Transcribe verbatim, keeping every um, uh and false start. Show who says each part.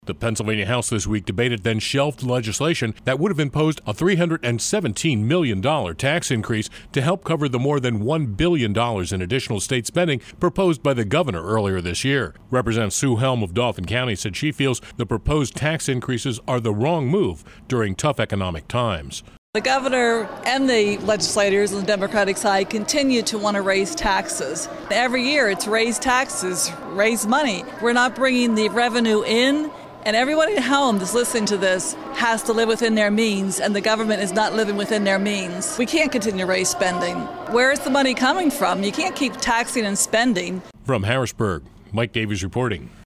Speaker 1: The Pennsylvania House this week debated then shelved legislation that would have imposed a three hundred seventeen million dollars tax increase to help cover the more than one billion dollars in additional state spending proposed by the governor earlier this year. Representative Sue Helm of Dauphin County said she feels the proposed tax increases are the wrong move during tough economic times.
Speaker 2: The governor and the legislators on the Democratic side continue to want to raise taxes. Every year it's raise taxes, raise money. We're not bringing the revenue in, and everyone at home that's listening to this has to live within their means, and the government is not living within their means. We can't continue to raise spending. Where is the money coming from? You can't keep taxing and spending.
Speaker 1: From Harrisburg, Mike Davies reporting.